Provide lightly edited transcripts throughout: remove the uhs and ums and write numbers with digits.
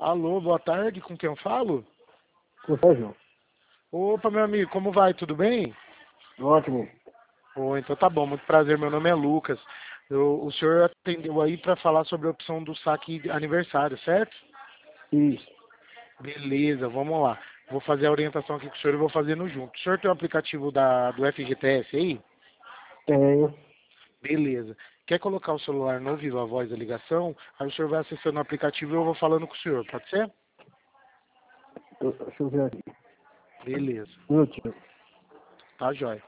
Alô, boa tarde, com quem eu falo? Com o Sérgio. Opa, meu amigo, como vai? Tudo bem? Ótimo. Então tá bom, muito prazer, meu nome é Lucas. O senhor atendeu aí para falar sobre a opção do saque de aniversário, certo? Isso. Beleza, vamos lá. Vou fazer a orientação aqui com o senhor e vou fazendo junto. O senhor tem o aplicativo do FGTS aí? Tenho. Beleza. Quer colocar o celular no Viva Voz da ligação? Aí o senhor vai acessando o aplicativo e eu vou falando com o senhor, pode ser? Deixa eu ver aqui. Beleza, Um minutinho. tá jóia.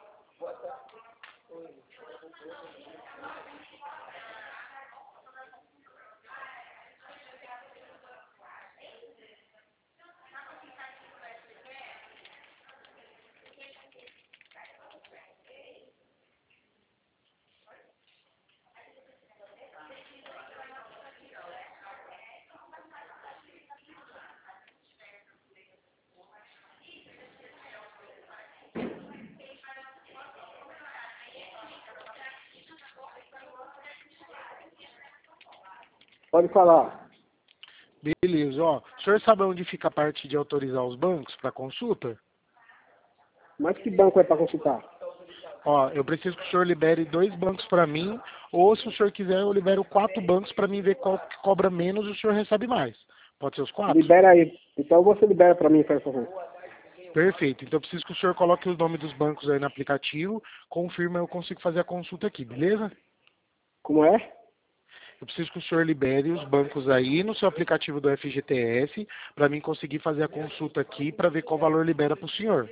Pode falar. Beleza, ó. O senhor sabe onde fica a parte de autorizar os bancos para consulta? Mas que banco é para consultar? Ó, eu preciso que o senhor libere 2 bancos para mim, ou se o senhor quiser, eu libero 4 bancos para mim ver qual que cobra menos e o senhor recebe mais. Pode ser os 4? Libera aí. Então você libera para mim, por favor. Perfeito. Então eu preciso que o senhor coloque o nome dos bancos aí no aplicativo, confirma, eu consigo fazer a consulta aqui, beleza? Como é? Eu preciso que o senhor libere os bancos aí no seu aplicativo do FGTS, para mim conseguir fazer a consulta aqui para ver qual valor libera para o senhor.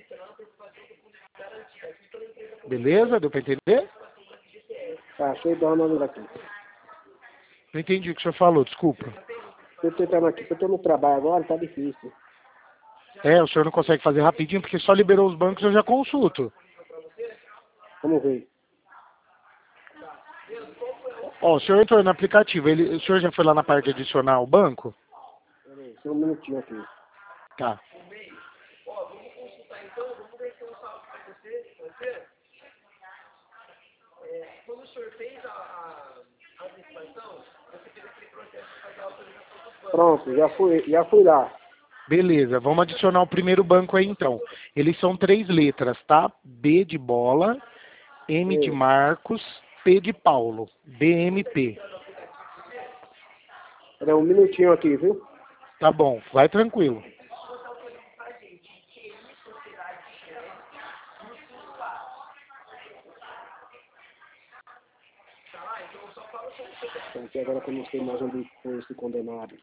Beleza? Deu para entender? Tá, deixa eu dar uma olhada aqui. Não entendi o que o senhor falou, desculpa. Eu tô tentando aqui, eu tô no trabalho agora, tá difícil. O senhor não consegue fazer rapidinho, porque só liberou os bancos eu já consulto. Vamos ver. Ó, o senhor entrou no aplicativo, o senhor já foi lá na parte de adicionar o banco? Peraí, só um minutinho aqui. Tá. Pronto, já fui lá. Beleza, vamos adicionar o primeiro banco aí então. Eles são 3 letras, tá? B de bola, M de É. Marcos, P de Paulo, BMP. Peraí, um minutinho aqui, viu? Tá bom, vai tranquilo. Aqui agora que eu não sei mais onde foi esse condenado.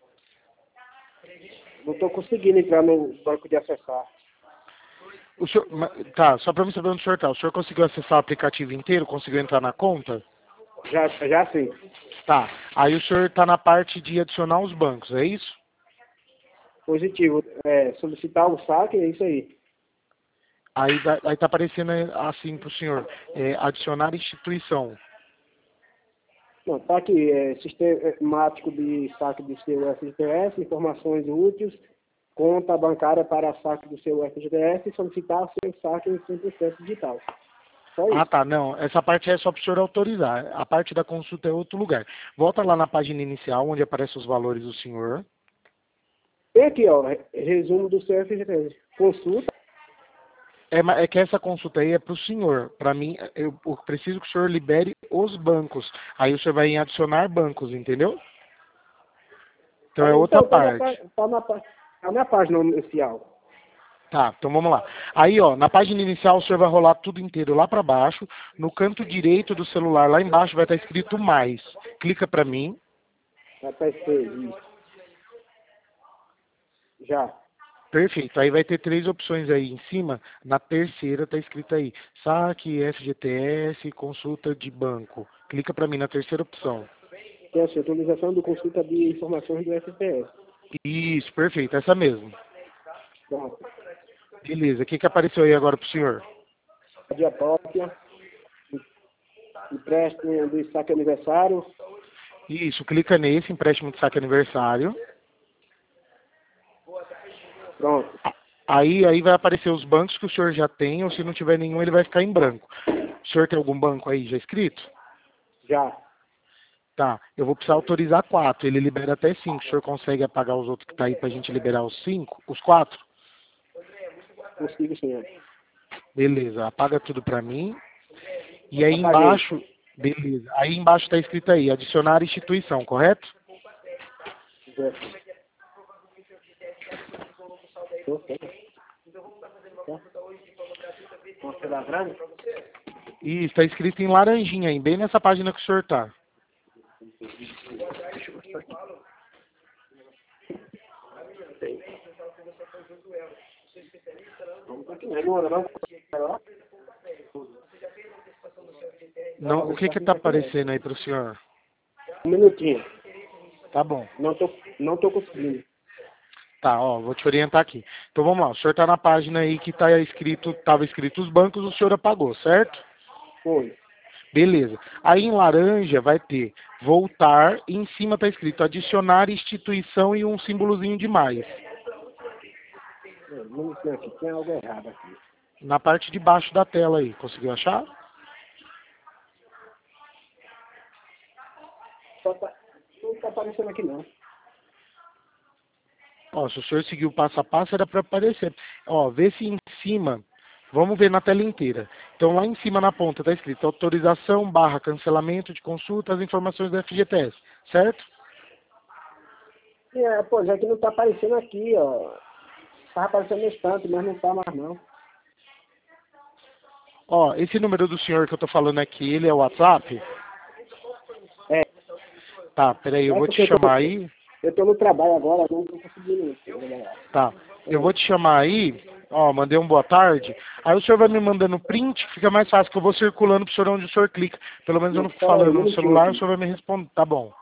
Não tô conseguindo entrar no banco de acessar. O senhor, tá, só para me saber onde o senhor tá. O senhor conseguiu acessar o aplicativo inteiro? Conseguiu entrar na conta? Já sim. Tá. Aí o senhor tá na parte de adicionar os bancos, é isso? Positivo. Solicitar o saque, é isso aí. Aí tá aparecendo assim pro senhor, adicionar instituição. Não, tá aqui, sistemático de saque do seu FGTS, informações úteis, conta bancária para saque do seu FGTS e solicitar seu saque em 100% digital. Só Ah, isso. tá, não. Essa parte é só pro senhor autorizar. A parte da consulta é outro lugar. Volta lá na página inicial, onde aparecem os valores do senhor. Tem aqui, ó, resumo do seu FGTS. Consulta. É que essa consulta aí é pro senhor. Para mim, eu preciso que o senhor libere os bancos. Aí o senhor vai em adicionar bancos, entendeu? Então é outra Então, parte. tá na página inicial. Tá, então vamos lá. Aí, ó, na página inicial o senhor vai rolar tudo inteiro lá para baixo. No canto direito do celular, lá embaixo, vai estar escrito mais. Clica para mim. Já tá escrito, isso. Já. Perfeito. Aí vai ter 3 opções aí em cima. Na terceira tá escrito aí, saque, FGTS, consulta de banco. Clica para mim na terceira opção. Tem a atualização do consulta de informações do FGTS. Isso, perfeito, essa mesmo. Pronto. Beleza, o que apareceu aí agora pro senhor? Dia própria, empréstimo do saque aniversário. Isso, clica nesse, empréstimo de saque aniversário. Pronto. Aí vai aparecer os bancos que o senhor já tem, ou se não tiver nenhum, ele vai ficar em branco. O senhor tem algum banco aí já escrito? Já. Tá, eu vou precisar autorizar 4. Ele libera até 5. O senhor consegue apagar os outros que tá aí pra gente liberar os 5? Os 4? Consigo, senhor. Beleza, apaga tudo pra mim. E aí Apaguei. embaixo, beleza. Aí embaixo tá escrito aí, adicionar instituição, correto? Você dá grana? Isso, tá escrito em laranjinha aí, bem nessa página que o senhor tá. Não, o que que tá aparecendo aí pro senhor? Um minutinho. Tá bom. Não tô conseguindo. Tá, ó, vou te orientar aqui. Então vamos lá, o senhor tá na página aí que tava escrito os bancos, o senhor apagou, certo? Foi. Beleza. Aí em laranja vai ter voltar e em cima tá escrito adicionar instituição e um símbolozinho de mais. Não sei aqui, tem algo errado aqui. Na parte de baixo da tela aí, conseguiu achar? Não tá aparecendo aqui não. Ó, se o senhor seguir o passo a passo, era para aparecer. Ó, vê se em cima, vamos ver na tela inteira. Então lá em cima na ponta tá escrito autorização / cancelamento de consulta as informações do FGTS, certo? Pois é que não tá aparecendo aqui, ó. Tava aparecendo no instante, mas não tá mais não. Ó, esse número do senhor que eu tô falando aqui, ele é o WhatsApp? É. Tá, peraí, eu vou te chamar aí. Eu tô no trabalho agora, não tô conseguindo. Tá, eu vou te chamar aí. Ó, mandei um boa tarde. Aí o senhor vai me mandando print, fica mais fácil, que eu vou circulando pro senhor onde o senhor clica. Pelo menos eu não fico falando no celular, o senhor vai me responder. Tá bom.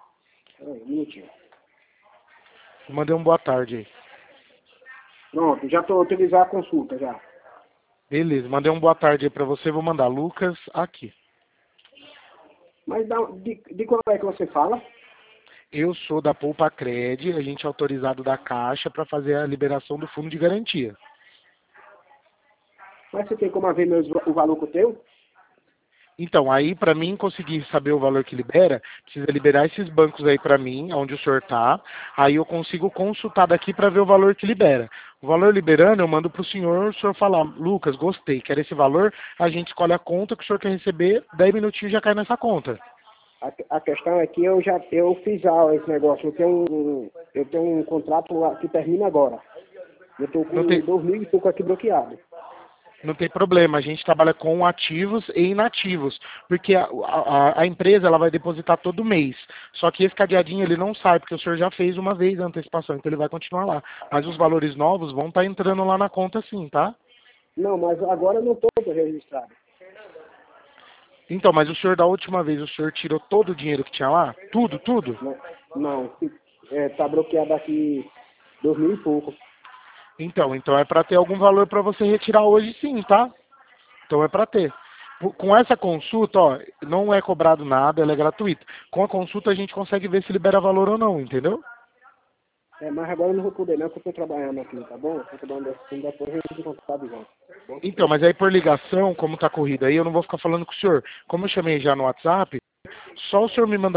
Eu mandei um boa tarde aí. Pronto, já tô utilizando a consulta já. Beleza, mandei um boa tarde aí pra você, vou mandar Lucas aqui. Mas de qual é que você fala? Eu sou da Poupa Cred, a gente é autorizado da Caixa para fazer a liberação do fundo de garantia. Mas você tem como ver o valor que eu tenho? Então, aí para mim conseguir saber o valor que libera, precisa liberar esses bancos aí para mim, onde o senhor tá. Aí eu consigo consultar daqui para ver o valor que libera. O valor liberando, eu mando pro senhor, o senhor falar, Lucas, gostei, quero esse valor, a gente escolhe a conta que o senhor quer receber, 10 minutinhos já cai nessa conta. A questão é que eu fiz esse negócio. Eu tenho um contrato que termina agora. Eu estou com 2.000 e pouco aqui bloqueado. Não tem problema, a gente trabalha com ativos e inativos, porque a empresa ela vai depositar todo mês. Só que esse cadeadinho ele não sai, porque o senhor já fez uma vez a antecipação, então ele vai continuar lá. Mas os valores novos vão estar entrando lá na conta sim, tá? Não, mas agora eu não estou registrado. Então, mas o senhor da última vez, o senhor tirou todo o dinheiro que tinha lá? Tudo, tudo? Não, tá bloqueado aqui 2.000 e pouco. Então é para ter algum valor para você retirar hoje sim, tá? Então é para ter. Com essa consulta, ó, não é cobrado nada, ela é gratuita. Com a consulta a gente consegue ver se libera valor ou não, entendeu? Mas agora eu não vou poder não, porque eu estou trabalhando aqui, tá bom? Estou trabalhando assim, depois a gente contar de volta. Então, mas aí por ligação, como tá corrida aí, eu não vou ficar falando com o senhor. Como eu chamei já no WhatsApp, só o senhor me mandar